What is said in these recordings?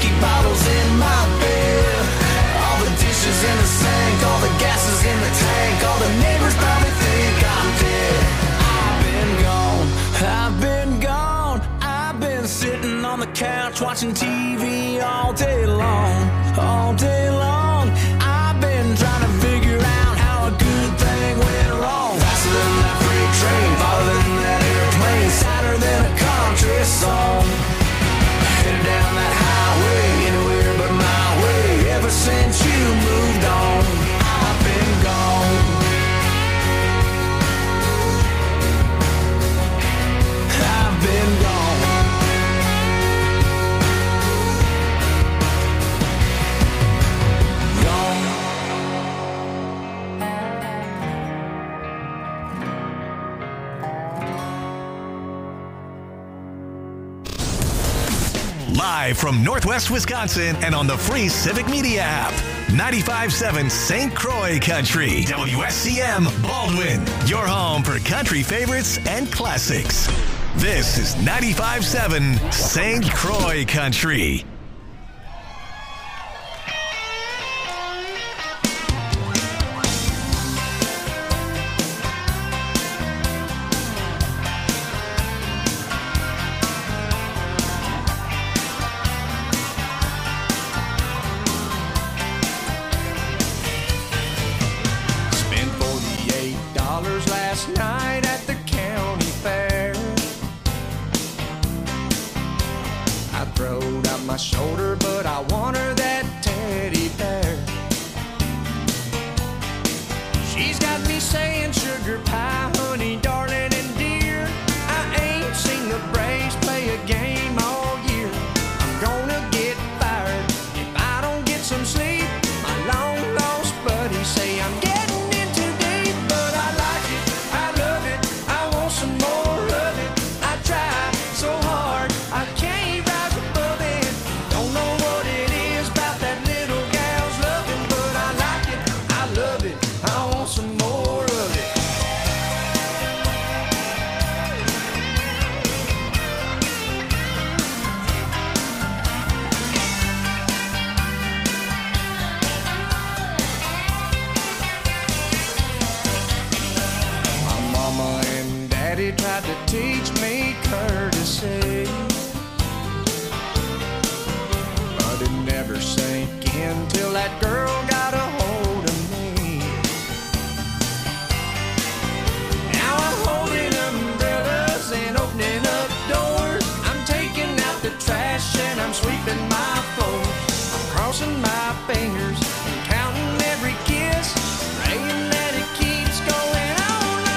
whiskey bottles in my bed. All the dishes in the sink, all the gases in the tank. All the neighbors probably think I'm dead. I've been gone, I've been gone. I've been sitting on the couch watching TV all day long, all day long. I've been trying to figure out how a good thing went wrong. Faster than that freight train, farther than that airplane, sadder than a country song. Headed down that highway, anywhere but my way. Ever since you moved on, I've been gone. I've been gone. Live from Northwest Wisconsin and on the free Civic Media app. 95.7 St. Croix Country. WSCM Baldwin. Your home for country favorites and classics. This is 95.7 St. Croix Country. My shoulder, but I want her that teddy bear. She's got me saying sugar pie, honey, darling, and dear. I ain't seen the Braves play a game all year. I'm gonna get fired if I don't get some sleep. My long lost buddies say I'm getting in too deep, but I like it, I love it, I want some more of it. I try so hard, I can't. Tried to teach me courtesy, but it never sank in till that girl got a hold of me. Now I'm holding umbrellas and opening up doors. I'm taking out the trash and I'm sweeping my floors. I'm crossing my fingers and counting every kiss, praying that it keeps going on.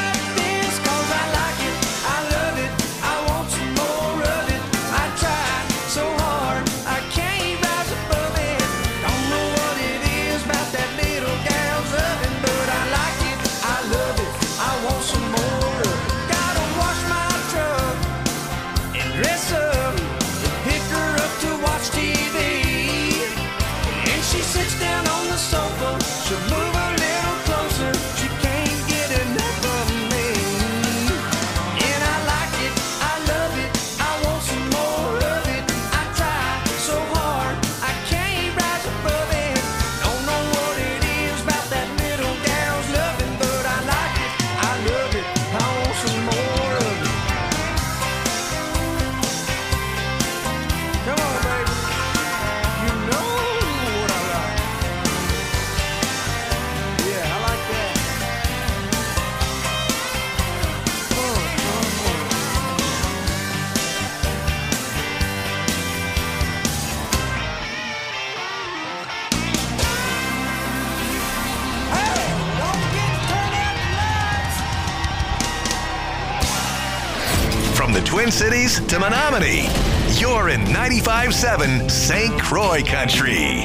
From the Twin Cities to Menominee, you're in 95.7 St. Croix Country.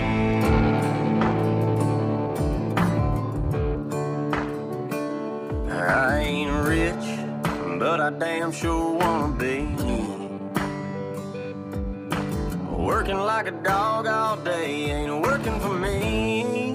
I ain't rich, but I damn sure wanna be. Working like a dog all day ain't working for me.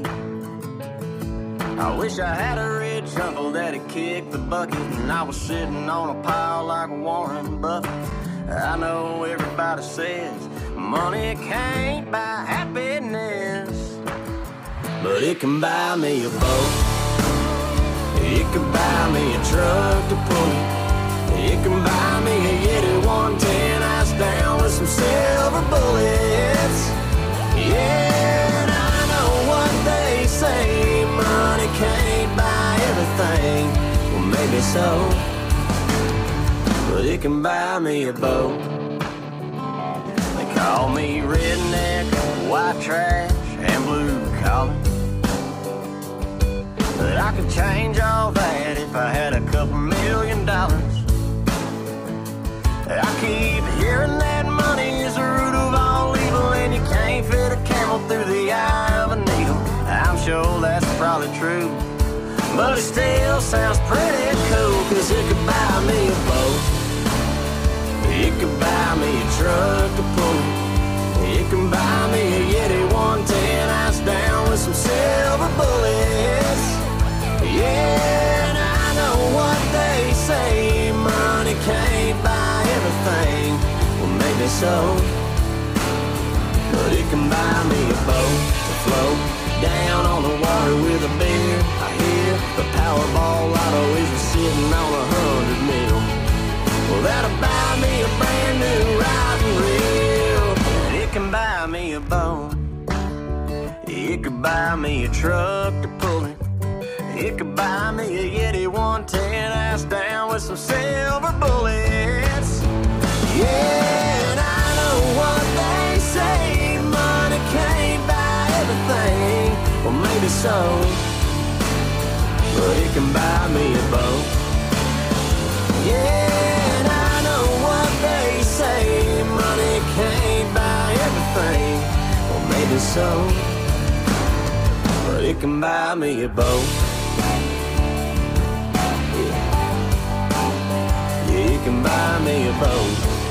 I wish I had a rich uncle that'd kick the bucket and I was sitting on a pile like Warren Buffett. I know everybody says Money can't buy happiness, but it can buy me a boat. It can buy me a truck to pull it. It can buy me a Yeti 110 ice down with some silver bullets. Yeah, and I know what they say, money can't buy everything. Well, maybe so, but it can buy me a boat. They call me redneck, white trash, and blue collar, but I could change all that if I had a couple $1 million. I keep hearing that money is the root of all evil, and you can't fit a camel through the eye of a needle. I'm sure that's probably true, but it still sounds pretty cool, cause it could buy me a boat. It could buy me a truck to pull it. It can buy me a Yeti 110 ice down with some silver bullets. Yeah, and I know what they say, money can't buy everything. Well, maybe so, but it can buy me a boat to float down on the water with a beer. I hear the Powerball lotto is sitting on 100 mil. Well, that'll buy me a brand new riding reel. And it can buy me a boat. It could buy me a truck to pull it. It could buy me a Yeti 110 ice down with some silver bullets. Yeah, and I know what they say, money can't buy everything. Well, maybe so, but it can buy me a boat. Yeah, and I know what they say, money can't buy everything. Well, maybe so, but it can buy me a boat. You can buy me a boat.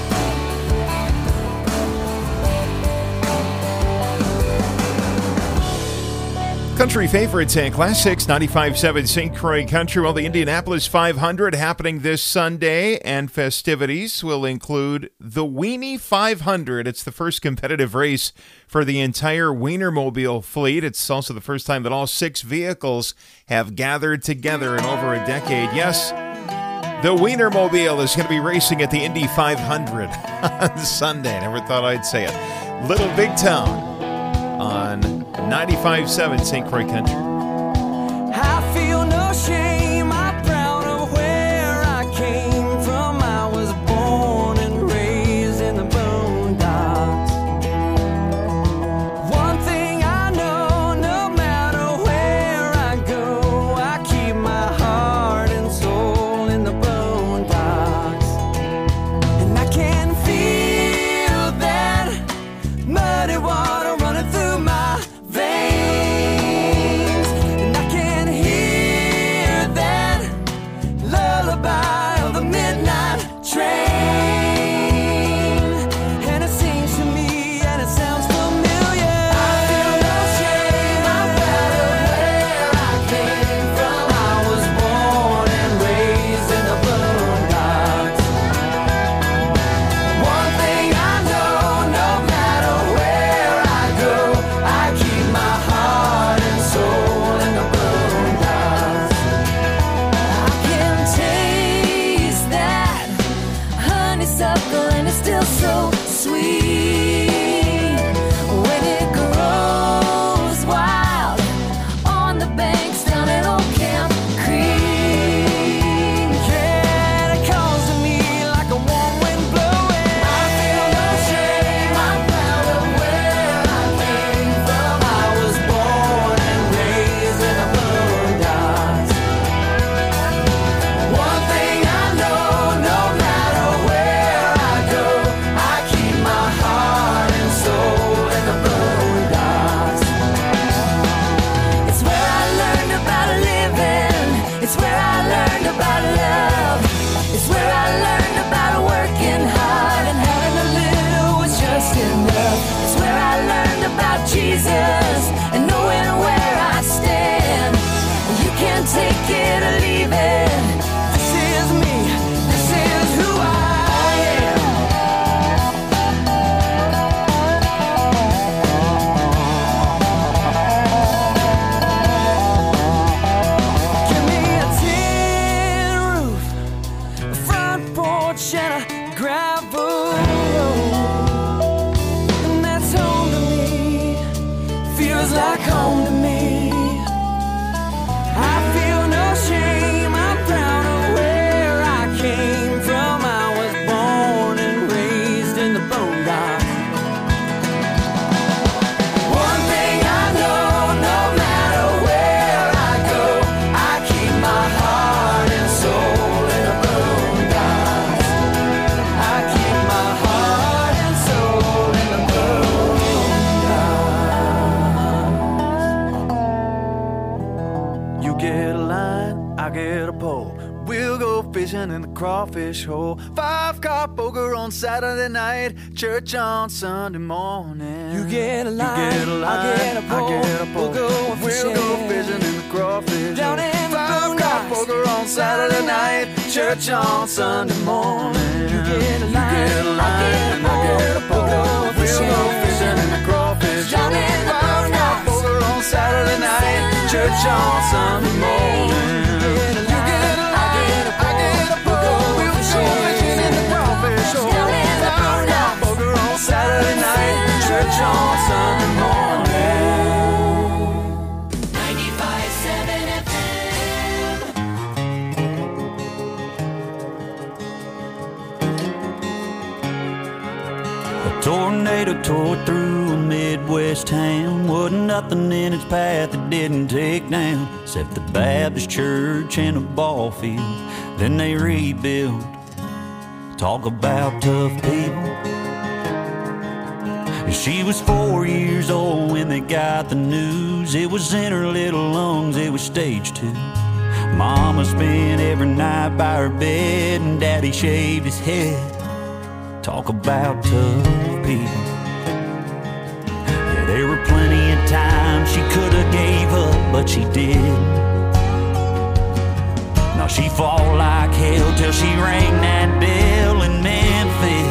Country favorites and classics, 95.7 St. Croix Country. Well, the Indianapolis 500 happening this Sunday, and festivities will include the Weenie 500. It's the first competitive race for the entire Wienermobile fleet. It's also the first time that all 6 vehicles have gathered together in over a decade. Yes, the Wienermobile is going to be racing at the Indy 500 on Sunday. Never thought I'd say it. Little Big Town on 95.7 St. Croix Country. I feel no shame, I'm proud of where I came from. I was born and raised in the boondocks. One thing I know, no matter where I go, I keep my heart and soul in the boondocks. And I can feel that muddy water running through my veins, and I can hear that lullaby of the midnight train, and it sings to me and it sounds familiar. I feel no shame, I'm proud of where I came from. I was born and raised in the boondocks. One thing I know, no matter where I go, I keep my heart and soul in the boondocks. I can taste that honeysuckle and it's still so sweet when it grows wild on the banks down at Old Camp Creek. Yeah, it calls to me like a warm wind blowing. I feel no shame, I'm proud of where I came from. I was born and raised in the boondocks. One thing I know, no matter where I go, I keep my heart and soul in the boondocks. It's where I learned about living. It's where I learned about love. It's where I learned about working hard and having a little was just enough. It's where I learned about Jesus and knowing where I stand. You can take it or leave it. This is me. This is who I am. fishing in the crawfish hole. 5-car poker on Saturday night, church on Sunday morning. You get a line, I get a pole, we'll go fishing in the crawfish down hole. in the 5-car poker on Saturday night, church on Sunday morning. You get a line, I get a pole, we'll go fishing in the crawfish down in the 5-car poker on Saturday night, church on Sunday morning. Saturday night, church on Sunday morning. 95.7 FM. A tornado tore through a Midwest town. Wasn't nothing in its path that didn't take down, except the Baptist church and a ball field. Then they rebuilt. Talk about tough people. She was 4 years old when they got the news. It was in her little lungs, it was stage 2. Mama spent every night by her bed, and Daddy shaved his head. Talk about tough people. Yeah, there were plenty of times she could have gave up, but she didn't. Now she fought like hell till she rang that bell in Memphis.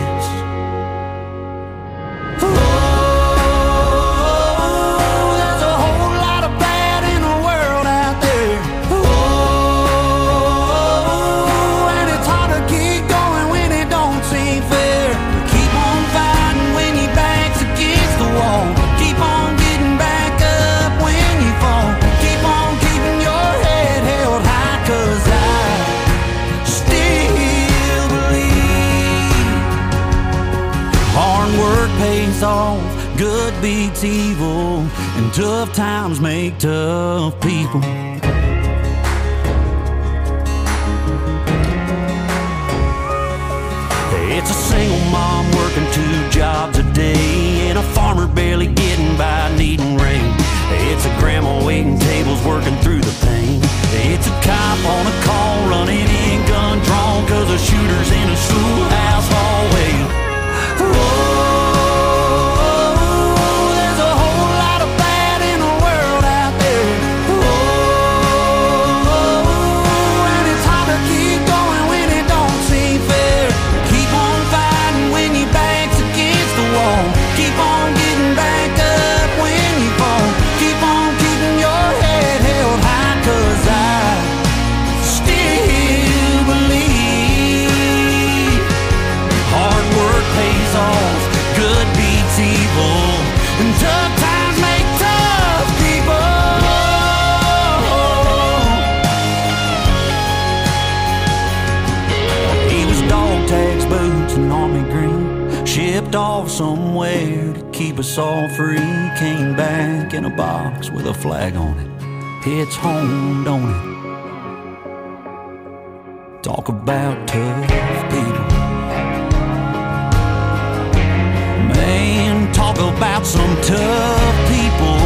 Off, good beats evil, and tough times make tough people. It's a single mom working 2 jobs a day, and a farmer barely getting by needing rain. It's a grandma waiting tables working through the pain. It's a cop on a call running in gun drawn, cause a shooter's in a schoolhouse hallway. Whoa. Off somewhere to keep us all free. Came back in a box with a flag on it. It's home, don't it? Talk about tough people. Man, talk about some tough people.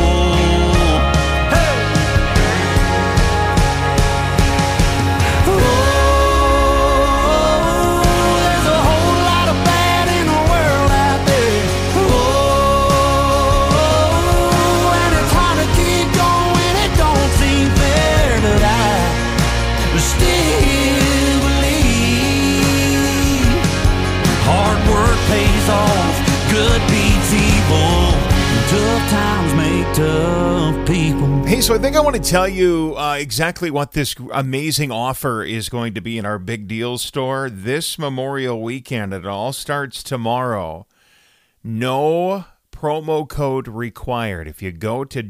Good beats evil. Tough times make tough people. Hey, so I think I want to tell you exactly what this amazing offer is going to be in our Big Deals store this Memorial weekend. It all starts tomorrow. No promo code required. If you go to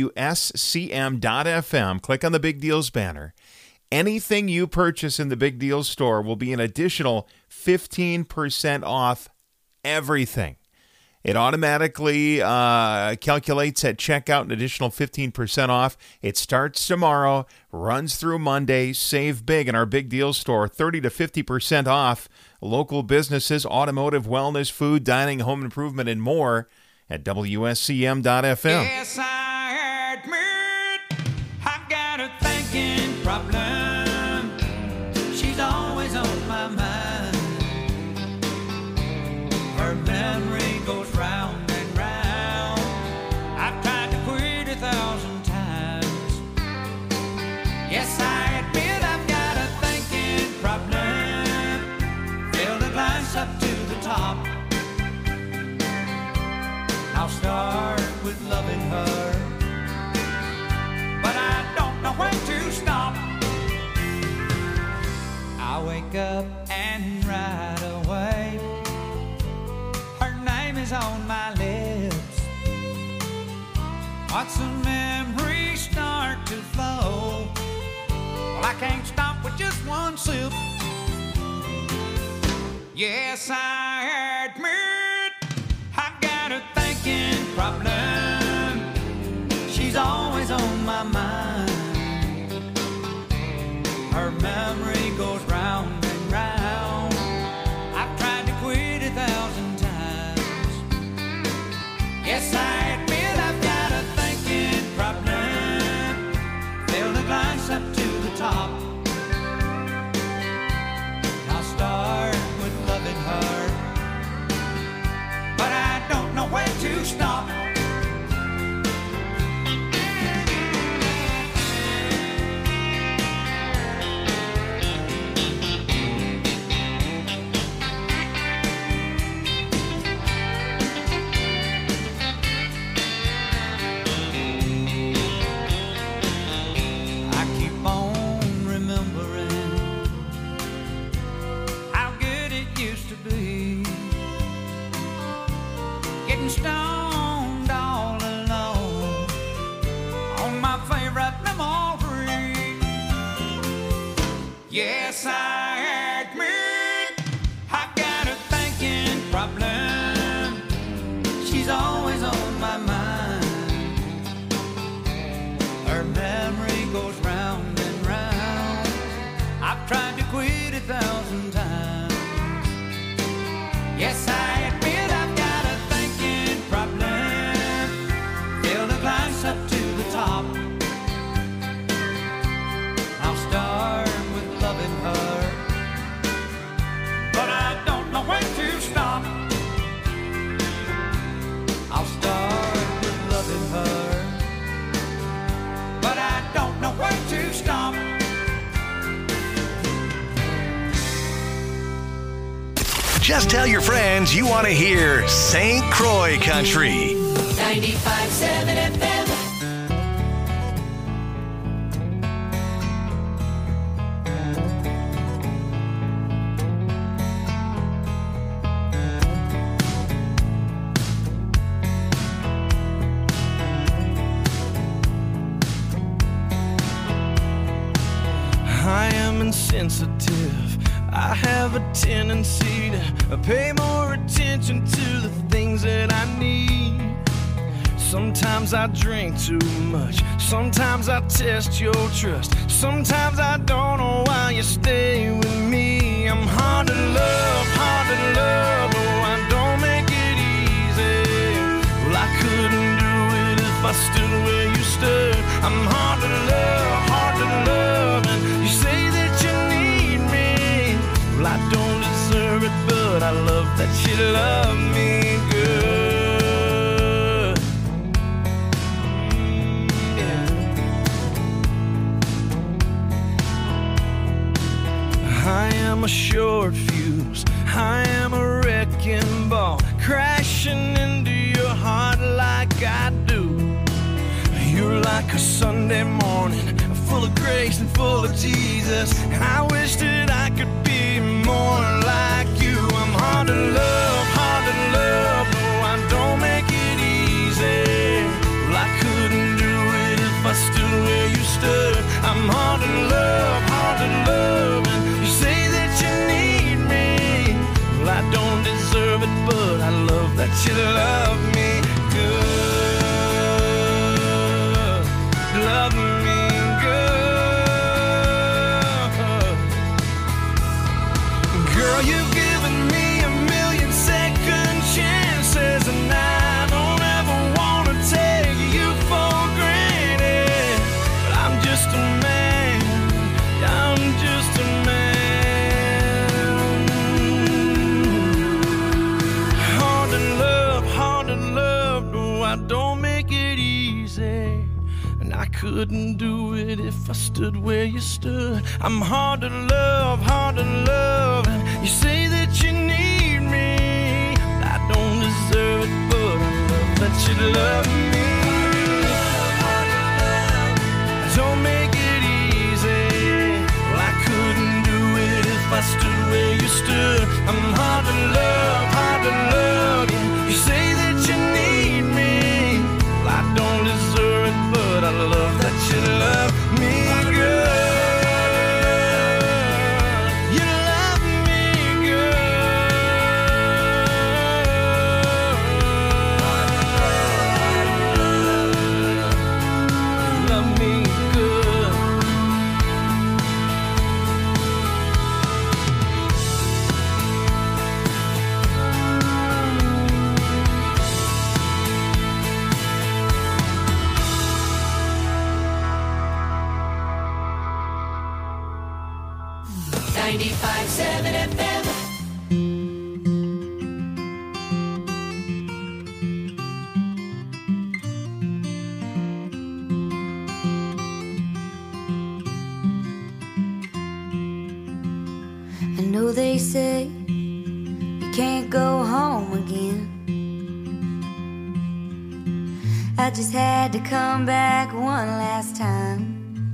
WSCM.FM, click on the Big Deals banner, anything you purchase in the Big Deals store will be an additional 15% off everything. It automatically calculates at checkout an additional 15% off. It starts tomorrow, runs through Monday. Save big in our Big Deal store, 30 to 50% off. Local businesses, automotive, wellness, food, dining, home improvement, and more at WSCM.FM. Yes, I admit I've got a thinking problem. She's always I'll start with loving her, but I don't know when to stop. I wake up and right away her name is on my lips. Watch the memories start to flow. Well, I can't stop with just one sip. Yes, I admit I got a thinking problem. She's always on my mind. Her memory goes round and round. I've tried to quit 1,000 times. Yes, I admit I've got a thinking problem. Fill the glass up to the top. I'll start with loving her, but I don't know when to stop. Stoned all alone on my favorite memory. Yes, I admit I got a thinking problem. She's always on my mind. Her memory goes round and round. I've tried to quit 1,000 times. Yes, I admit I've got a problem. Fill the glass up to the top. I'll start with loving her, but I don't know when to stop. I'll start with loving her, but I don't know when to stop. Just tell your friends you want to hear St. Croix Country. 95.7 FM. I am insensitive. I have a tendency to pay more attention to the things that I need. Sometimes I drink too much. Sometimes I test your trust. Sometimes I don't know why you stay with me. I'm hard to love, oh, I don't make it easy. Well, I couldn't do it if I stood where you stood. I'm hard to love, and you say that you need me. Well, I don't deserve it, but I love that you love me good. I am a short fuse, I am a wrecking ball, crashing into your heart like I do. You're like a Sunday morning, full of grace and full of Jesus. I wish that I could be more like you. I'm hard to love, no, I don't make it easy. Well, I couldn't do it if I stood where you stood. I'm hard to love, and you say that you need me. Well, I don't deserve it, but I love that you love me good. Love me good. Girl, you've given me 1,000,000 second chances, and I don't ever want to take you for granted. But I'm just a man, I'm just a man. Hard to love, no, I don't make it easy. And I couldn't do it if I stood where you stood. I'm hard to love, and you say that you need me. I don't deserve it, but I love that you love me. Don't make it easy. Well, I couldn't do it if I stood where you stood. I'm hard to love, hard to love. You say that you need me. Well, I don't deserve it, but I love that you love me, girl. You love me, girl. You love me good. I know they say you can't go home again. I just had to come back one last time.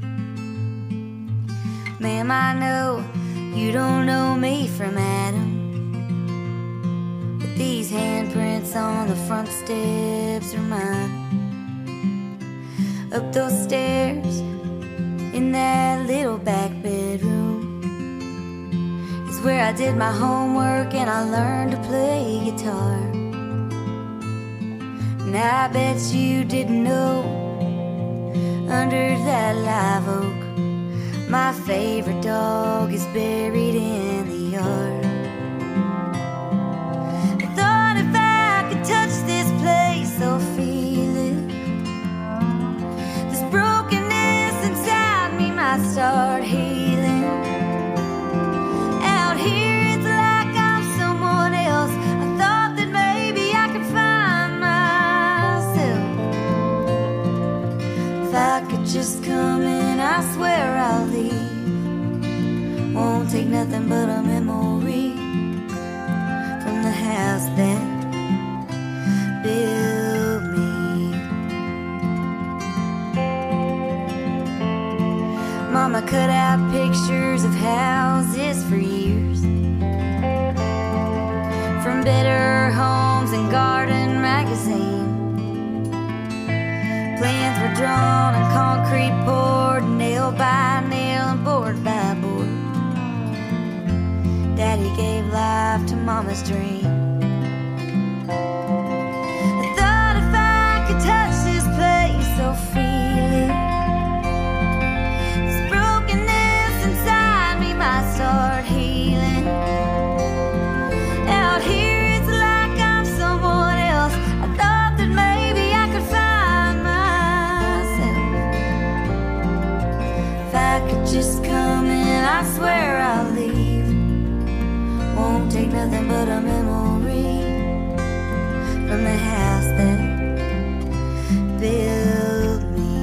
Ma'am, I know you don't know me from Adam, but these handprints on the front steps are mine. Up those stairs in that little back bedroom is where I did my homework and I learned to play guitar. And I bet you didn't know, under that live oak, my favorite dog is buried in the yard. I thought if I could touch this place or feel it, this brokenness inside me might start healing. Out here it's like I'm someone else. I thought that maybe I could find myself. If I could just come in, I swear I'll leave. Won't take nothing but a memory from the house that built me. Mama cut out pictures of houses for years, from Better Homes and Garden magazine. Plans were drawn and concrete poured, nail by nail and board by board. Daddy gave life to Mama's dream. I thought if I could touch this place or feel it, this brokenness inside me might start healing. Out here it's like I'm someone else. I thought that maybe I could find myself. If I could just come in, I swear I'll leave. Won't take nothing but a memory from the house that built me.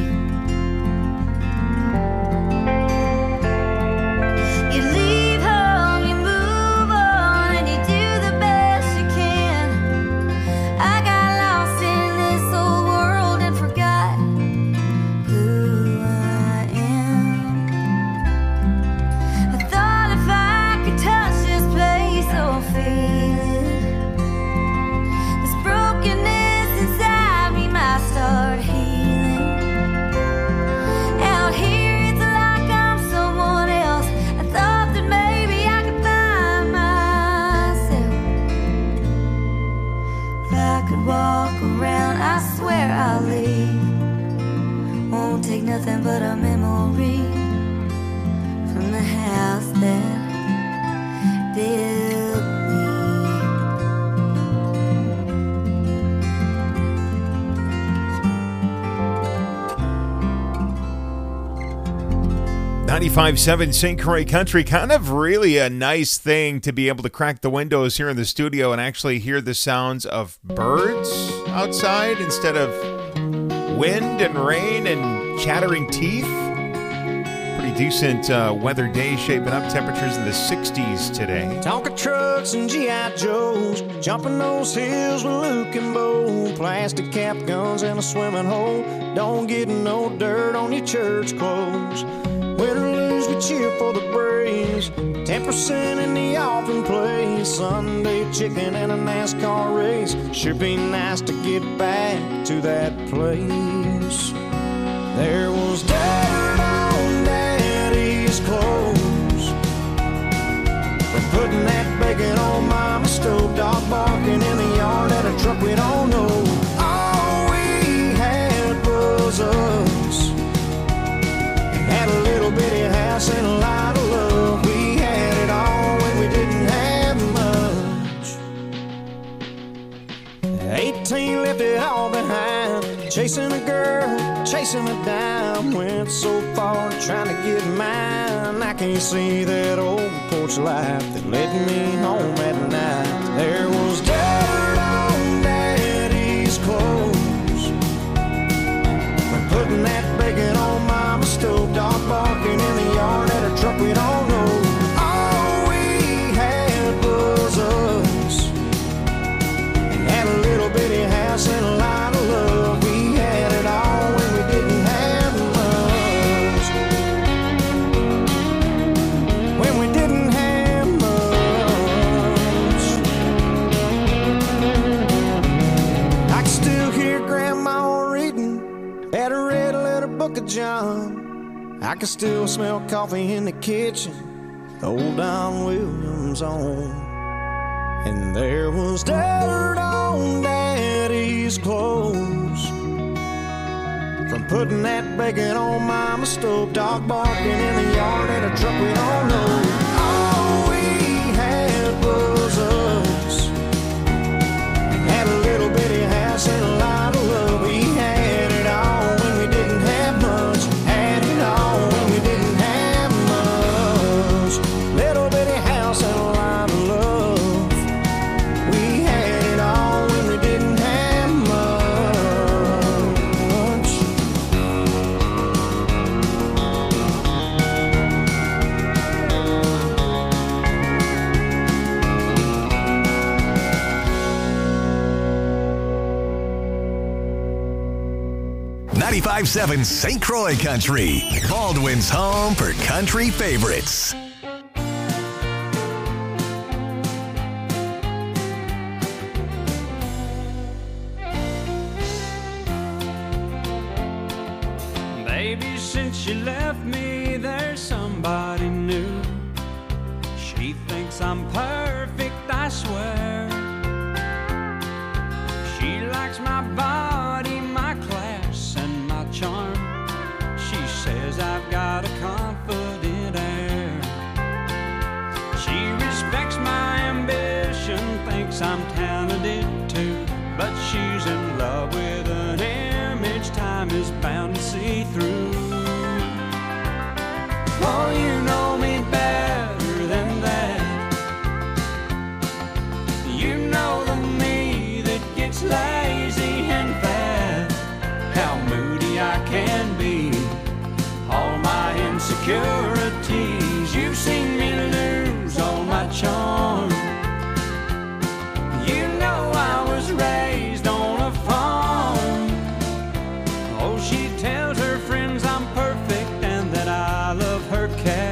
You leave home, you move on, and you do the best you can. I got lost in this old world and forgot who I am. I thought if I could touch this place or feel it, this brokenness inside me might start healing. Out here it's like I'm someone else. I thought that maybe I could find myself. If I could walk around, I swear I'll leave. Won't take nothing but a memory from the house that built me. 95.7 St. Croix Country, kind of really a nice thing to be able to crack the windows here in the studio and actually hear the sounds of birds outside instead of wind and rain and chattering teeth. Pretty decent weather day shaping up. Temperatures in the 60s today. Tonka trucks and G.I. Joes, jumping those hills with Luke and Bo. Plastic cap guns and a swimming hole. Don't get no dirt on your church clothes. Win or lose, we cheer for the Braves. 10% in the offering place. Sunday chicken and a NASCAR race. Sure be nice to get back to that place. There was dirt on Daddy's clothes from putting that bacon on Mama's stove. Dog barking in the yard at a truck we don't know. All we had was us. Had a little bitty house and a lot of love. We had it all when we didn't have much. 18 left it all behind. Chasing a girl, chasing a dime. Went so far trying to get mine. I can't see that old porch light that led me home at night. There was dirt on Daddy's clothes from putting that bacon on Mama's stove. Dog barking in the yard at a truck we don't know. All we had was us. And had a little bitty house and a lot of love. We had it all when we didn't have much. When we didn't have much. I can still hear Grandma reading at a red letter book of John. I can still smell coffee in the kitchen, old Don Williams on. And there was dirt on Daddy's clothes from putting that bacon on Mama's stove. Dog barking in the yard at a truck we don't know. All we had was us. Had a little bitty house and a lot of love. We had it all when we didn't have much. Had it all when we didn't have much. Little bitty house and a lot of love. We had it all when we didn't have much. 95.7 St. Croix Country, Baldwin's home for country favorites. Baby, since you left me, there's somebody new. She thinks I'm perfect, I swear. She likes my body, my class, and my charm. She says I've got a confident air. She respects my ambition, thinks I'm talented too. But she's in love with an image time is bound to see through. Oh, you know me better than that. You know the me that gets lazy and fat. How moody I can be, all my insecurities. You've seen me lose all my charm. You know I was raised on a farm. Oh, she tells her friends I'm perfect and that I love her cat.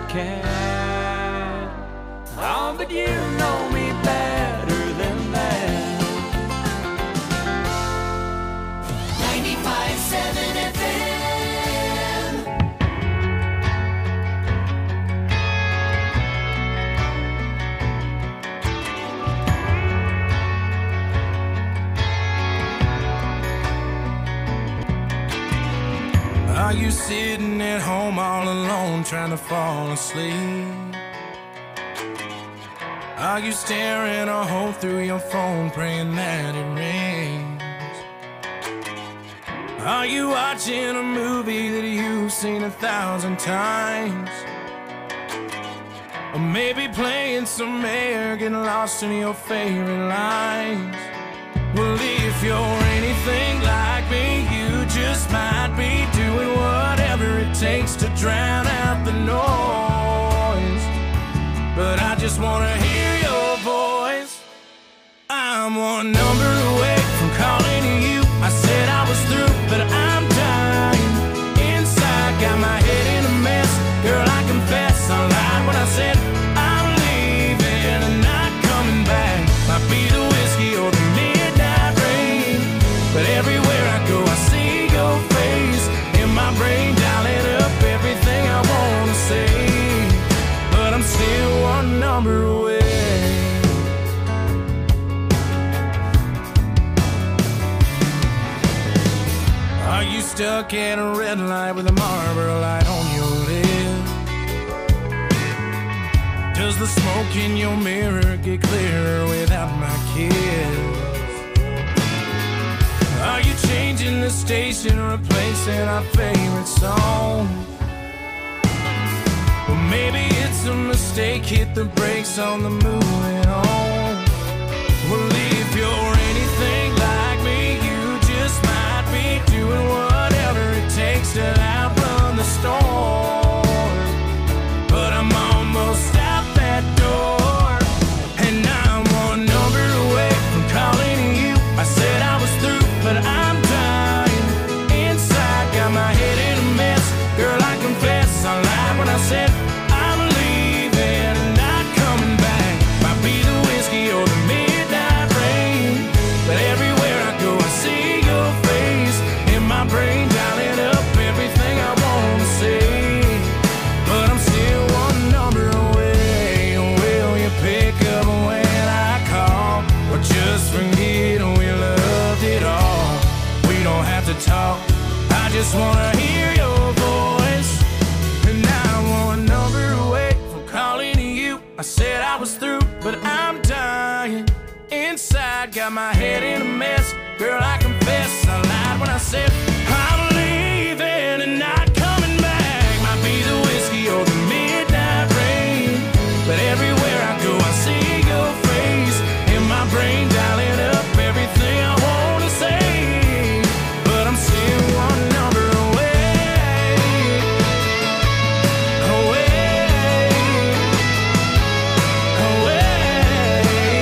cat. Oh, but you know me better than that. 95.7 FM. Are you sitting at home all alone trying to fall asleep? Are you staring a hole through your phone praying that it rains? Are you watching a movie that you've seen 1,000 times? Or maybe playing some air, getting lost in your favorite lines? Well, if you're anything like me, you just might be doing whatever it takes to drown out the noise. But I just wanna hear your voice. I'm one number away from calling you. I said I was through, but I'm dying inside. Got my head in a mess. Girl, I confess I lied when I said I'm leaving and not coming back. Might be the whiskey or the midnight rain, but everywhere I go I see your face in my brain, dialing up everything I wanna say. But I'm still one number away. Are you stuck at a red light with a Marlboro light on your lip? Does the smoke in your mirror get clearer without my kiss? Are you changing the station, replacing our favorite song? Well, maybe it's a mistake, hit the brakes on the moving on. Well, if you're anything like me, you just might be doing whatever it takes to outrun the storm. But I'm almost out that door, and I'm one number away from calling you. I said I was through, but I'm dying inside. Got my head in a mess. Girl, I confess I lied when I said I'm leaving and not coming back. Might be the whiskey or the midnight rain, but everywhere I go I see your face in my brain, dialing up everything I wanna say. But I'm still one number away. Will you pick up when I call, or just forget we loved it all? We don't have to talk, I just wanna hear your voice. And I'm one number away from calling you. I said I was through, but I'm dying inside. Got my head in a mess. Girl, I confess I lied when I said I'm leaving and not coming back. Might be the whiskey or the midnight rain, but everywhere I go I see your face in my brain, dialing up everything I wanna say. But I'm still one number away, away, away.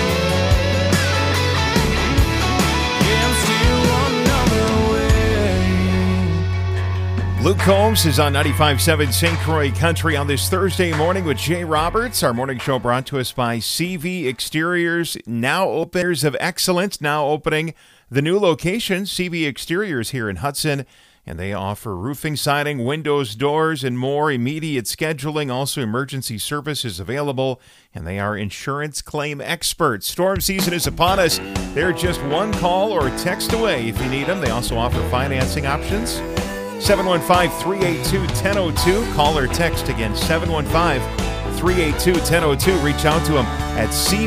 Yeah, I'm still one number away. Luke Combs is on 95.7 St. Croix Country on this Thursday morning with Jay Roberts. Our morning show brought to us by CV Exteriors, now openers of excellence, now opening the new location, CV Exteriors here in Hudson. And they offer roofing, siding, windows, doors, and more. Immediate scheduling, also emergency services available. And they are insurance claim experts. Storm season is upon us. They're just one call or text away if you need them. They also offer financing options. 715-382-1002. Call or text again, 715-382-1002. Reach out to them at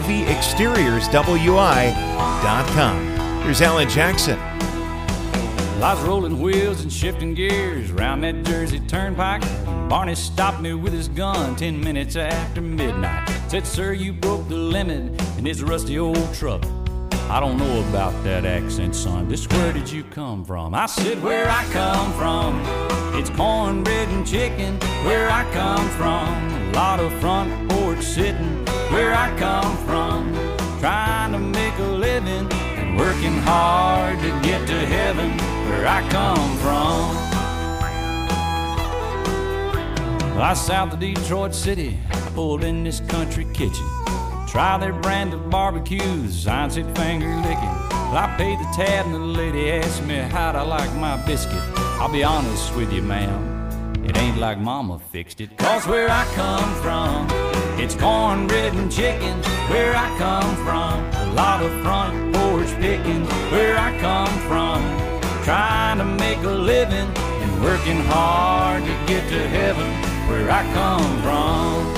cvexteriorswi.com. Here's Alan Jackson. I was rolling wheels and shifting gears round that Jersey Turnpike. Barney stopped me with his gun 10 minutes after midnight. Said, sir, you broke the limit in his rusty old truck. I don't know about that accent, son. Just where did you come from? I said, where I come from, it's cornbread and chicken. Where I come from, a lot of front porch sitting. Where I come from, trying to make a living and working hard to get to heaven. Where I come from. I south of Detroit City, I pulled in this country kitchen. Try their brand of barbecues, I said finger licking. Well, I paid the tab and the lady asked me how'd I like my biscuit. I'll be honest with you, ma'am, it ain't like mama fixed it. Cause where I come from, it's cornbread and chicken. Where I come from, a lot of front porch picking. Where I come from, trying to make a living and working hard to get to heaven. Where I come from.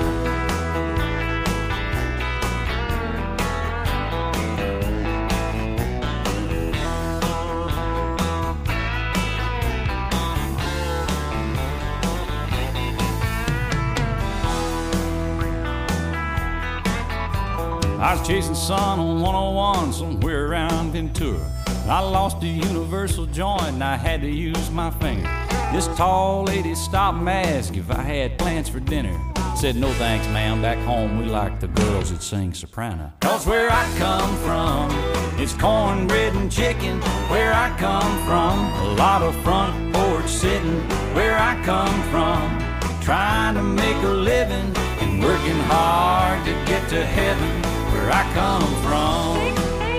I was chasing sun on 101 somewhere around Ventura. I lost a universal joint and I had to use my finger. This tall lady stopped and asked if I had plans for dinner. Said, no thanks, ma'am, back home we like the girls that sing soprano. Cause where I come from, it's cornbread and chicken. Where I come from, a lot of front porch sitting. Where I come from, trying to make a living and working hard to get to heaven. Where I come from.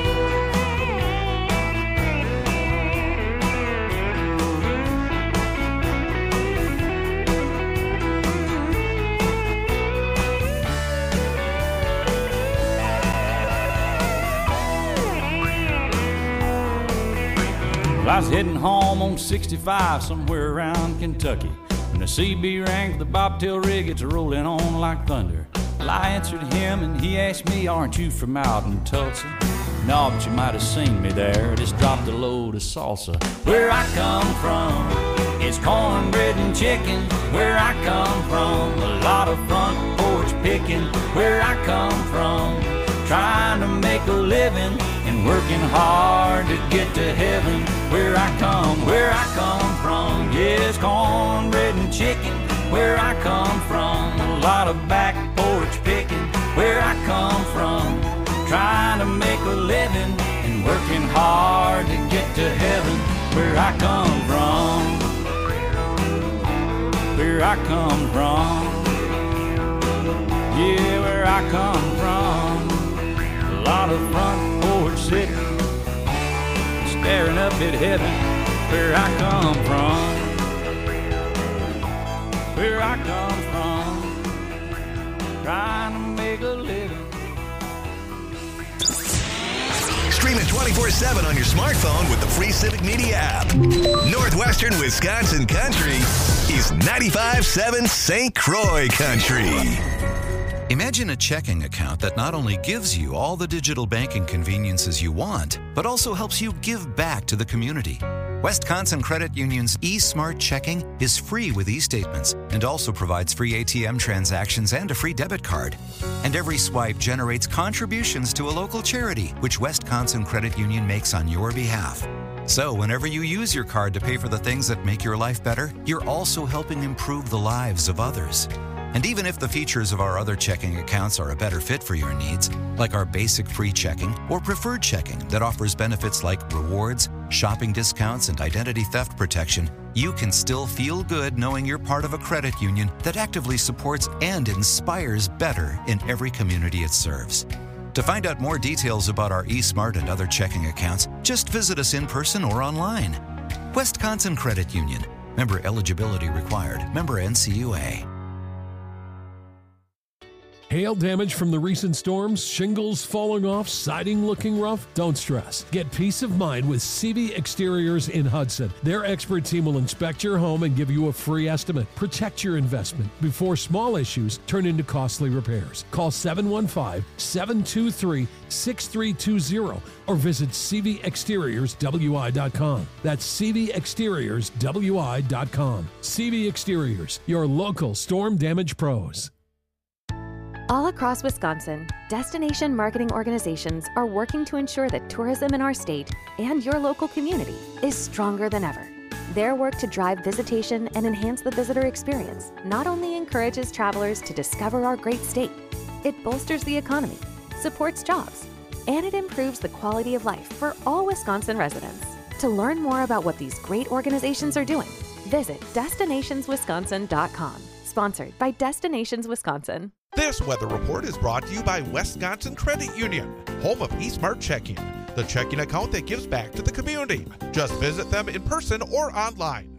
Well, I was heading home on 65 somewhere around Kentucky when the CB rang for the bobtail rig. It's rolling on like thunder. Well, I answered him and he asked me, aren't you from out in Tulsa? No, but you might have seen me there. Just dropped a load of salsa. Where I come from, it's cornbread and chicken. Where I come from, a lot of front porch picking. Where I come from, trying to make a living and working hard to get to heaven. Where I come from, yeah, it's cornbread and chicken. Where I come from, a lot of back porch picking. Where I come from, trying to make a living and working hard to get to heaven. Where I come from, where I come from, yeah, where I come from, a lot of front porch sitting, staring up at heaven. Where I come from, where I come from, trying to make a living. Stream it 24/7 on your smartphone with the free Civic Media app. Northwestern Wisconsin Country is 95.7 St. Croix Country. Imagine a checking account that not only gives you all the digital banking conveniences you want, but also helps you give back to the community. Wisconsin Credit Union's eSmart Checking is free with e-statements and also provides free ATM transactions and a free debit card. And every swipe generates contributions to a local charity, which Wisconsin Credit Union makes on your behalf. So whenever you use your card to pay for the things that make your life better, you're also helping improve the lives of others. And even if the features of our other checking accounts are a better fit for your needs, like our basic free checking or preferred checking that offers benefits like rewards, shopping discounts, and identity theft protection, you can still feel good knowing you're part of a credit union that actively supports and inspires better in every community it serves. To find out more details about our eSmart and other checking accounts, just visit us in person or online. Wisconsin Credit Union. Member eligibility required. Member NCUA. Hail damage from the recent storms, shingles falling off, siding looking rough? Don't stress. Get peace of mind with CV Exteriors in Hudson. Their expert team will inspect your home and give you a free estimate. Protect your investment before small issues turn into costly repairs. Call 715-723-6320 or visit cvexteriorswi.com. That's cvexteriorswi.com. CV Exteriors, your local storm damage pros. All across Wisconsin, destination marketing organizations are working to ensure that tourism in our state and your local community is stronger than ever. Their work to drive visitation and enhance the visitor experience not only encourages travelers to discover our great state, it bolsters the economy, supports jobs, and it improves the quality of life for all Wisconsin residents. To learn more about what these great organizations are doing, visit destinationswisconsin.com. Sponsored by Destinations Wisconsin. This weather report is brought to you by Wisconsin Credit Union, home of eSmart Checking, the checking account that gives back to the community. Just visit them in person or online.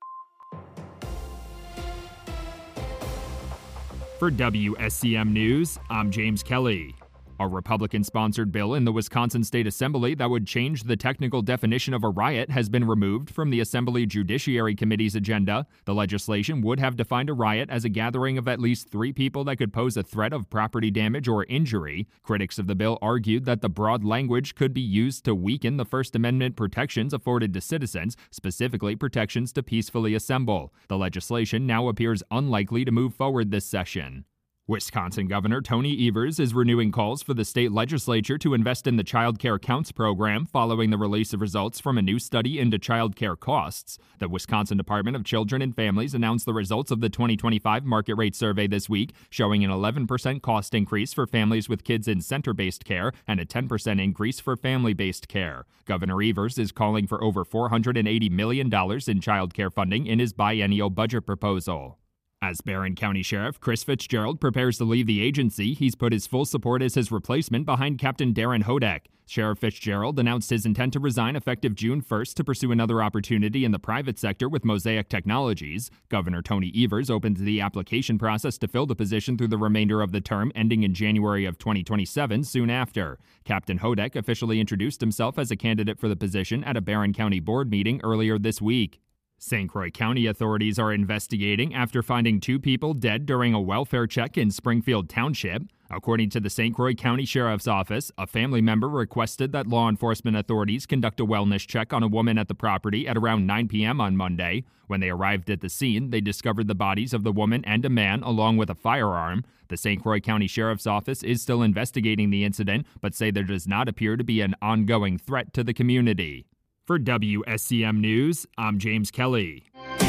For WSCM News, I'm James Kelly. A Republican-sponsored bill in the Wisconsin State Assembly that would change the technical definition of a riot has been removed from the Assembly Judiciary Committee's agenda. The legislation would have defined a riot as a gathering of at least 3 people that could pose a threat of property damage or injury. Critics of the bill argued that the broad language could be used to weaken the First Amendment protections afforded to citizens, specifically protections to peacefully assemble. The legislation now appears unlikely to move forward this session. Wisconsin Governor Tony Evers is renewing calls for the state legislature to invest in the Child Care Counts program following the release of results from a new study into child care costs. The Wisconsin Department of Children and Families announced the results of the 2025 market rate survey this week, showing an 11% cost increase for families with kids in center-based care and a 10% increase for family-based care. Governor Evers is calling for over $480 million in child care funding in his biennial budget proposal. As Barron County Sheriff Chris Fitzgerald prepares to leave the agency, he's put his full support as his replacement behind Captain Darren Hodak. Sheriff Fitzgerald announced his intent to resign effective June 1st to pursue another opportunity in the private sector with Mosaic Technologies. Governor Tony Evers opened the application process to fill the position through the remainder of the term, ending in January of 2027 soon after. Captain Hodak officially introduced himself as a candidate for the position at a Barron County board meeting earlier this week. St. Croix County authorities are investigating after finding 2 people dead during a welfare check in Springfield Township. According to the St. Croix County Sheriff's Office, a family member requested that law enforcement authorities conduct a wellness check on a woman at the property at around 9 p.m. on Monday. When they arrived at the scene, they discovered the bodies of the woman and a man, along with a firearm. The St. Croix County Sheriff's Office is still investigating the incident, but say there does not appear to be an ongoing threat to the community. For WSCM News, I'm James Kelly.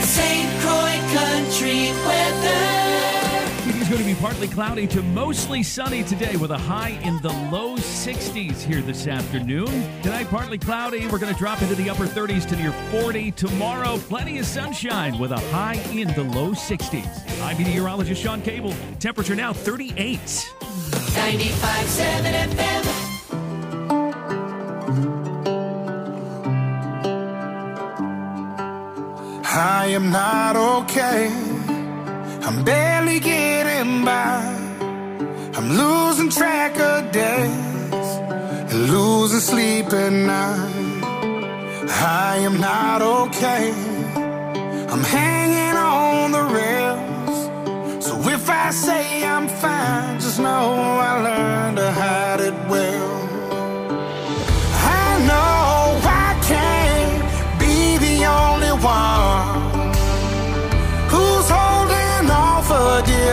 St. Croix Country weather. It's going to be partly cloudy to mostly sunny today with a high in the low 60s here this afternoon. Tonight, partly cloudy. We're going to drop into the upper 30s to near 40. Tomorrow, plenty of sunshine with a high in the low 60s. I'm meteorologist Sean Cable. Temperature now 38. 95.7 FM. I am not okay. I'm barely getting by. I'm losing track of days and losing sleep at night. I am not okay. I'm hanging on the rails. So if I say I'm fine, just know I learned to hide it well. I know I can't be the only one who's holding on for dear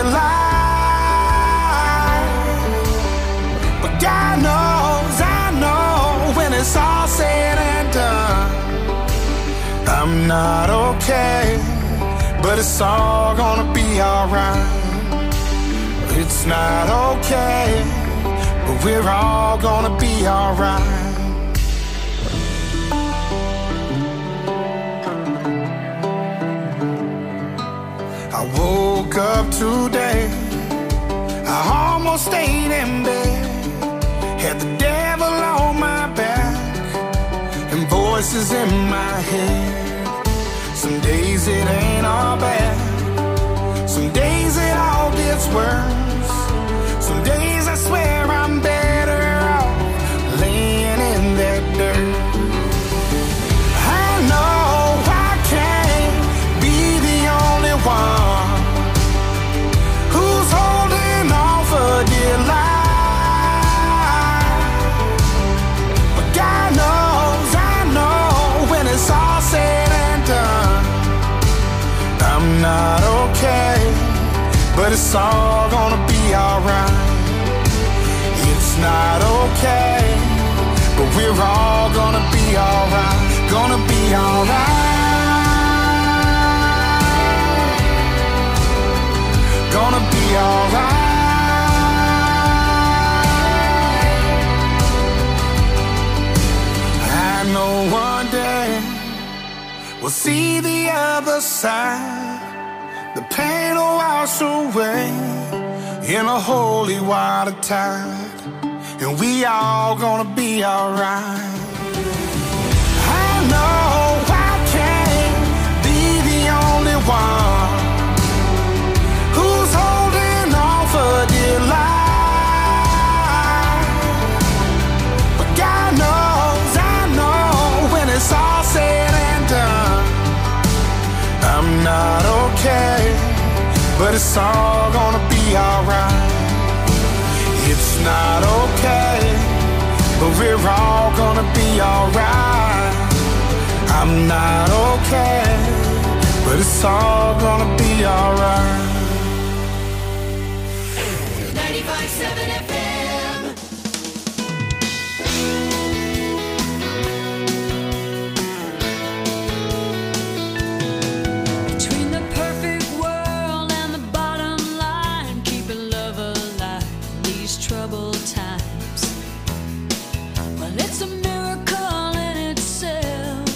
life. But God knows, I know, when it's all said and done, I'm not okay, but it's all gonna be alright. It's not okay, but we're all gonna be alright. I woke up today, I almost stayed in bed, had the devil on my back and voices in my head. Some days it ain't all bad, some days it all gets worse. Some days I swear I'm better off laying in that dirt. I know I can't be the only one who's holding on for dear life. But God knows, I know, when it's all said and done, I'm not okay, but it's all gonna be alright. It's not okay, but we're all gonna be alright. Gonna be alright. Gonna be alright. I know one day we'll see the other side. The pain will wash away in a holy water tide, and we all gonna be alright. I know I can't be the only one who's holding on for dear life, but God knows, I know, when it's all said and done, I'm not okay, but it's all gonna be alright. It's not okay, but we're all gonna be alright. I'm not okay, but it's all gonna be alright. 95.7 FM. Between the perfect world and the bottom line, keeping love alive in these troubled times. Well, it's a miracle in itself,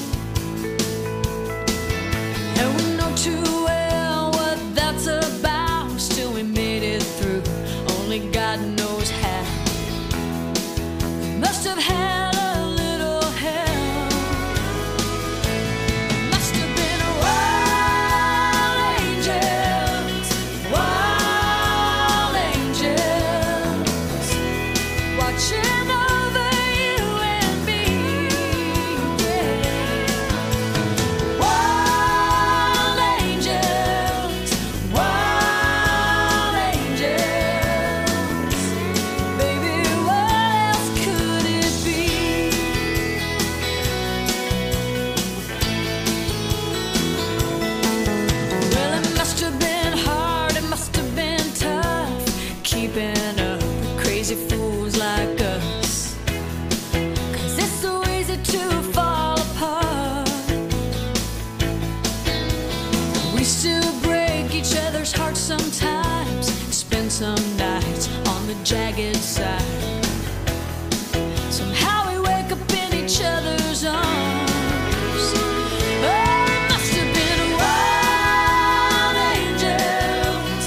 and we know too well what that's about. Still we made it through, only God knows how. We must have had a little help. Must have been wild angels, watching over you and me. Yeah. Wild angels, baby, what else could it be? Well, it must have been hard, it must have been tough, keeping up with crazy fools like us. 'Cause it's so easy to fall apart. We still break each other's hearts sometimes, spend some nights on the jagged side. Somehow we wake up in each other's arms. Oh, it must have been wild angels,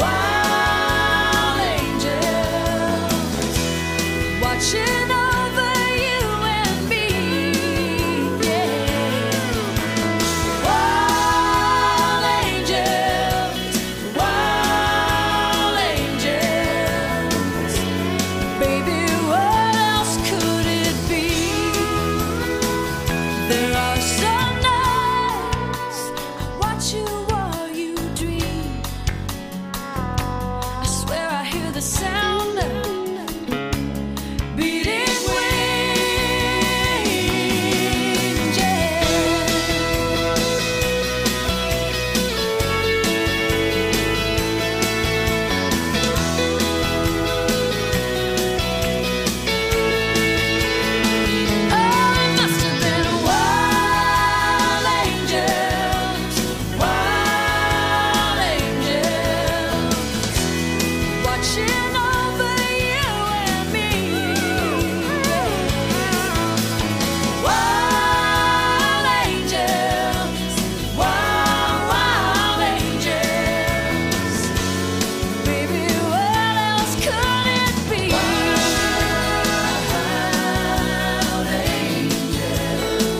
watching over you and me. Yeah. Wild angels, baby, what else could it be? There are some nights I watch you while you dream. I swear I hear the sound of beating wings. Yeah. Oh, it must have been wild angels, watching over you and me. Wild angels, baby, what else could it be? Wild angels,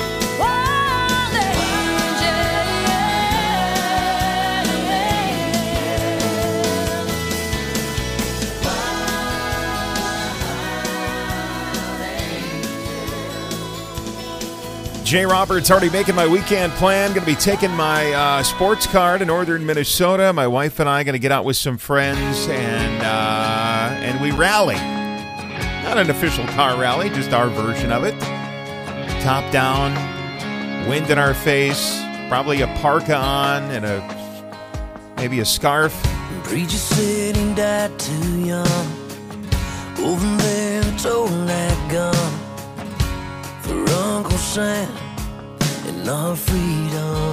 Jay Roberts already making my weekend plan. Going to be taking my sports car to northern Minnesota. My wife and I going to get out with some friends, and we rally. Not an official car rally, just our version of it. Top down, wind in our face, probably a parka on and maybe a scarf. Regis said he died too young. Over there, it's old that gun for Uncle Sam and our freedom.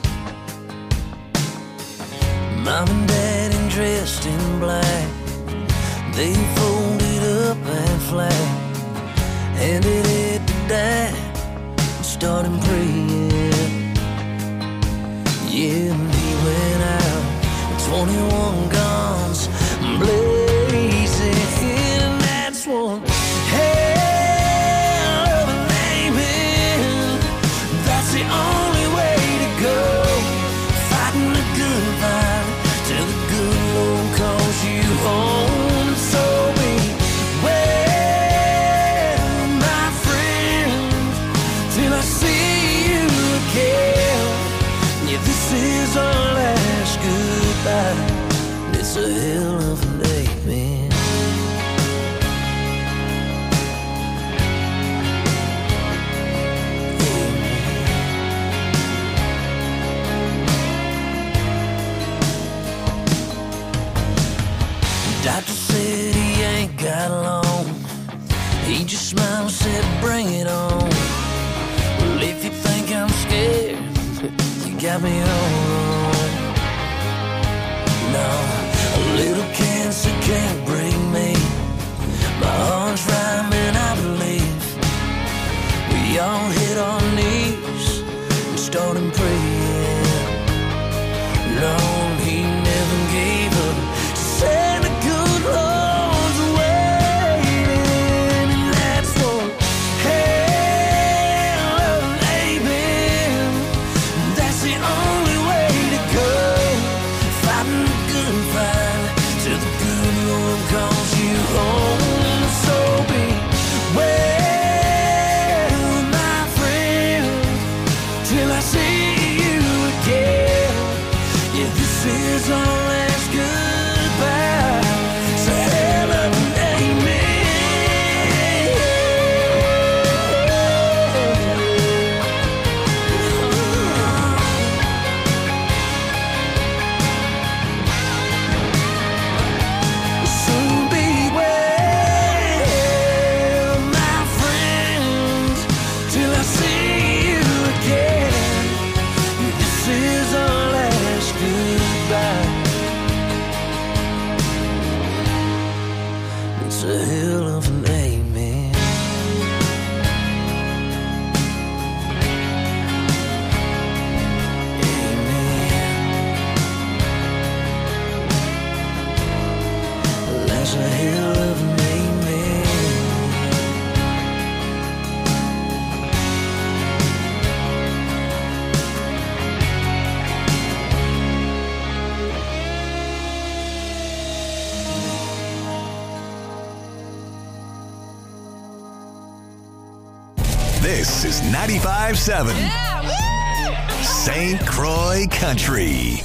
Mom and Daddy dressed in black, they folded up and flat, handed it to Dad and started praying. Yeah, and he went out 21 guns blazing, and that's one hell of a name. That's the only way to go, fighting the good fight till the good Lord calls you home. So beware, my friend, till I see you again. Yeah, this is our last goodbye. It's a hell of a day, man. Doctor said he ain't got long. He just smiled and said, bring it on. Well, if you think I'm scared, you got me all wrong. No, a little cancer can't break me. My heart's rhyming, I believe. We all hit our knees and started praying. Lord, he never gave up. Said the good Lord's waiting, and that's one hell of an amen. That's the only way to go, fighting the good fight till the good Lord calls you home. So beware, my friend, till I see you again. Yeah, this is our last goodbye. It's a hell of an So beware, my friend, till I see you again. This is our last goodbye. It's a hell of an amen. Amen. That's a hell of an amen. This is 95.7 St. Croix Country.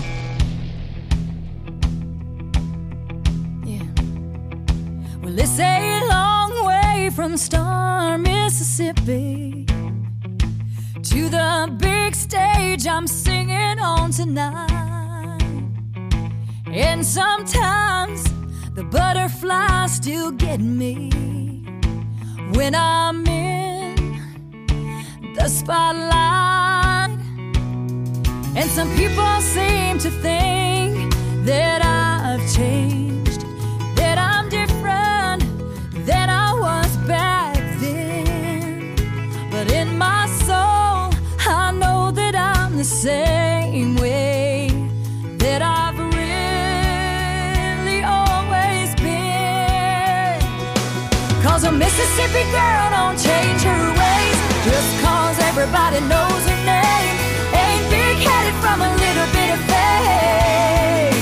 Well, it's a long way from Star, Mississippi to the big stage I'm singing on tonight. And sometimes the butterflies still get me when I'm in the spotlight. And some people seem to think that I've changed, that I'm different than I was back then. But in my soul, I know that I'm the same way that I've really always been. 'Cause a Mississippi girl don't change her ways just 'cause everybody knows her name. Ain't big-headed from a little bit of fame.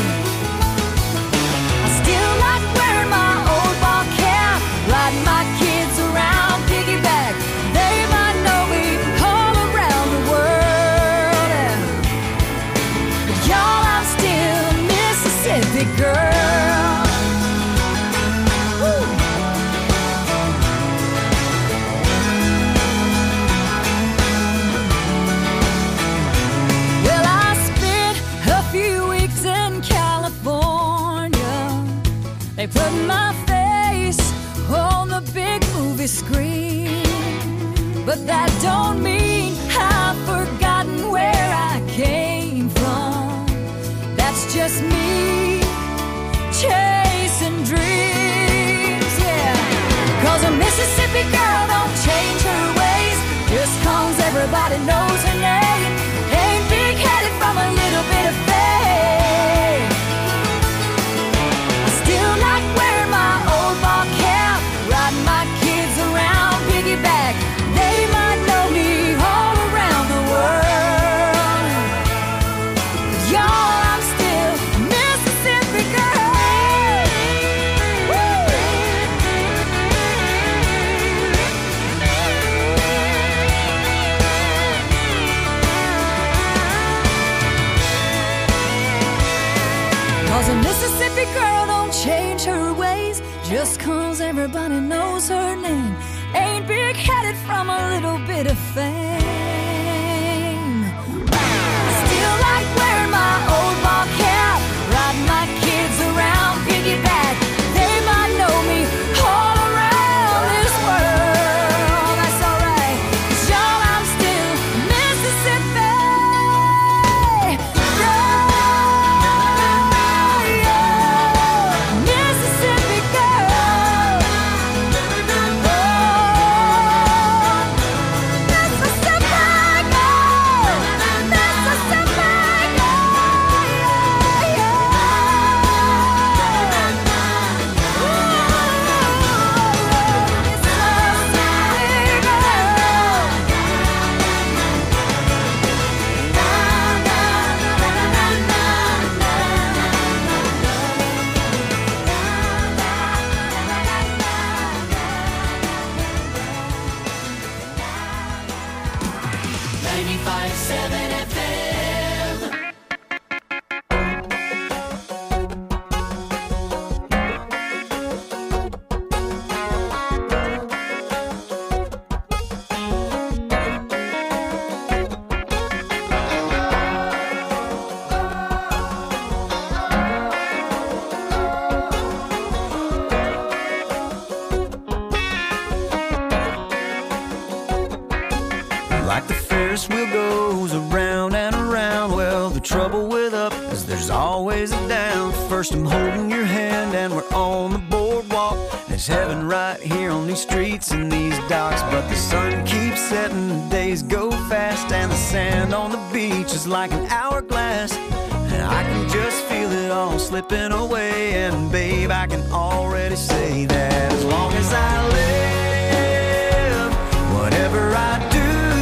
I still like wearing my old ball cap, riding my kids around piggyback. They might know me all around the world. But y'all, I'm still a Mississippi girl. Woo. Well, I spent a few weeks in California. They put my face on the big movie screen. But that don't mean I've forgotten where I came from. That's just me chasing dreams, yeah. 'Cause a Mississippi girl don't change her ways just 'cause everybody knows her name. Ain't big-headed from a little bit of fame. just 'cause everybody knows her name. Ain't big-headed from a little bit of fame. Still like wearing my old ball cap, riding my kids around piggyback. They might know me all around this world. That's alright, 'cause y'all, I'm still Mississippi. Mississippi girl. Like the Ferris wheel goes around and around. Well, the trouble with up is there's always a down. First I'm holding your hand and we're on the boardwalk. There's heaven right here on these streets and these docks. But the sun keeps setting, the days go fast, and the sand on the beach is like an hourglass. And I can just feel it all slipping away. And babe, I can already say that as long as I live, whatever I do,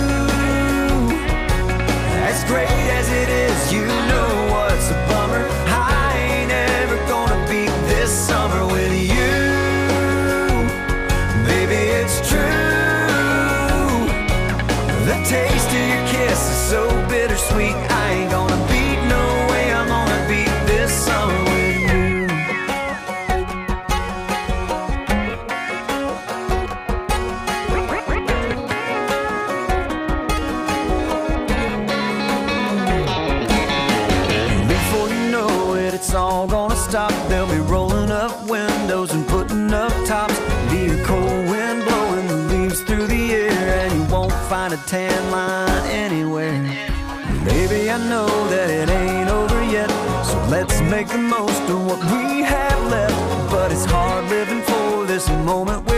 as great as it is, you know what's a bummer. I ain't ever gonna beat this summer with you. Baby, it's true. The taste of your kiss is so bittersweet. I ain't gonna beat, no way I'm gonna beat this summer with you. It's all gonna stop. They'll be rolling up windows and putting up tops. Be a cold wind blowing the leaves through the air, and you won't find a tan line anywhere. Baby, I know that it ain't over yet, so let's make the most of what we have left. But it's hard living for this moment